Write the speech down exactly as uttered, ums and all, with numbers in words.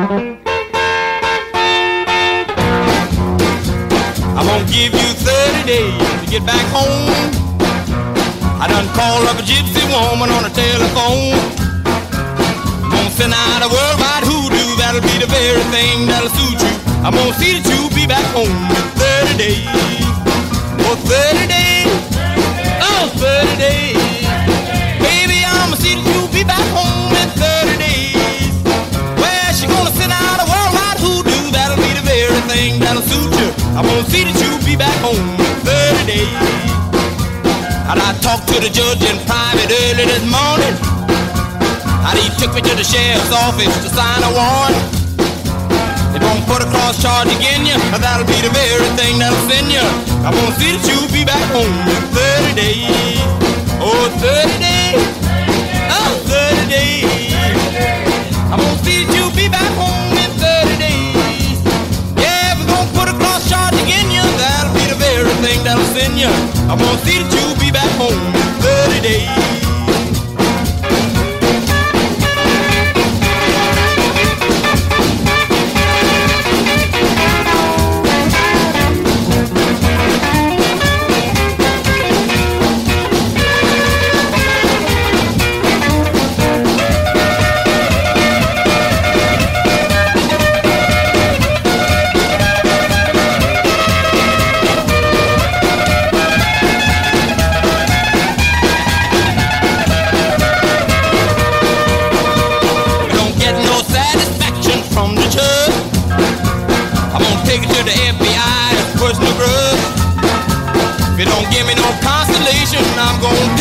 I'm gonna give you thirty days to get back home. I done called up a gypsy woman on the telephone. I'm gonna send out a worldwide hoodoo. That'll be the very thing that'll suit you. I'm gonna see that you be back home in thirty days. Oh, thirty days. Oh, thirty days. Baby, I'ma see that you be back home in thirty days. Well, she gonna send out a worldwide hoodoo. That'll be the very thing that'll suit you. I'm gonna see that you be back home in thirty days. And I talked to the judge in private early this morning. And he took me to the sheriff's office to sign a warrant. They won't put a cross charge against you, but that'll be the very thing that'll send you. I'm gonna see that you'll be back home in thirty days. Oh, thirty days. Oh, thirty days. I'm gonna see that you'll be back home in thirty days. Yeah, if we're gonna put a cross charge against you, that'll be the very thing that'll send you. I'm gonna see that you'll be back home in thirty days. If you don't give me no consolation, I'm gonna